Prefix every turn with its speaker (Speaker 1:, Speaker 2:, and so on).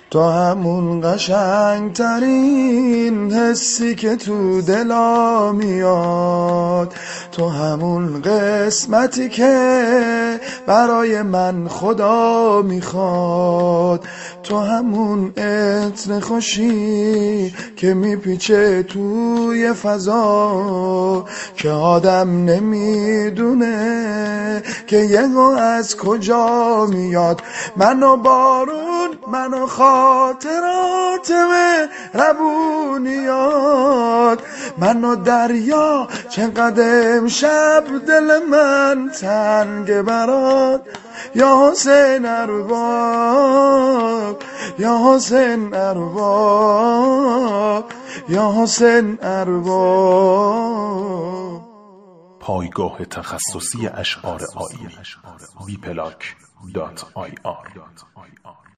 Speaker 1: تو همون قشنگترین حسی که تو دلا میاد، تو همون قسمتی که برای من خدا میخواد، تو همون عطر خوشی که میپیچه توی فضا که آدم نمیدونه که یهو از کجا میاد. منو بارون، منو خاطرات مهربونیات، منو دریا، چقدر امشب دل من تنگ برات. یا حسین ارباب، یا حسین ارباب، یا حسین ارباب.
Speaker 2: پایگاه تخصصی اشعار آیینی wplac.ir